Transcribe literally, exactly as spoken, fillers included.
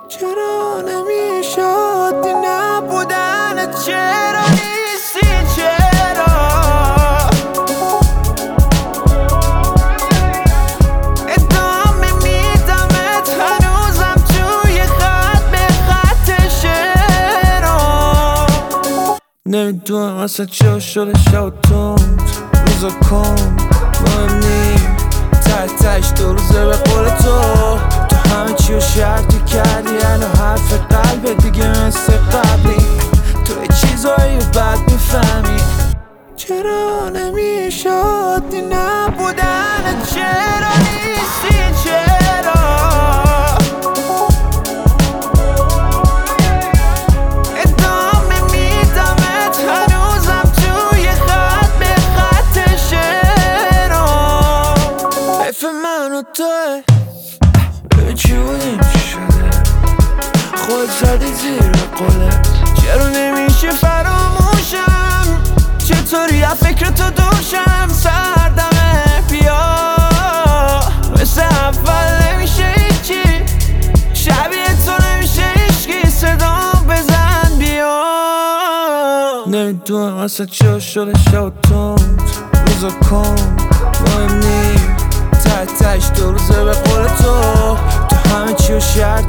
چرا نمیشد دی نبودن؟ چرا نیستی؟ چرا ادامه میدمت هنوزم توی خط به خط شعرها. نمیدونم اصلا چرا شده شب تند روزا کن مهم نی ته تهش دو روزه به قول تو تو همه چی رو شرطی کردی الو حرف قلبت دیگه مثل قبلی تو یه چیزایی رو بد میفهمی. چرا نمیشد دی نبودن؟ چرا نیستی؟ چرا ادامه میدمت هنوزم توی خط به خط شعرها. حیف من و توه ببین چی بودیم چی شده خود زدی زیر قلت. چرا نمیشه فراموشم؟ چطوری از فکر تو دوشم؟ سردمه بیا مثل اول نمیشه هیچی شبیه تو نمیشه هیچکی صدام بزن بیا. نمیدونم اصلا چرا شده شب تند روزا کن مهم نی ته تهش دو روزه به قول تو تو همه چی رو شرط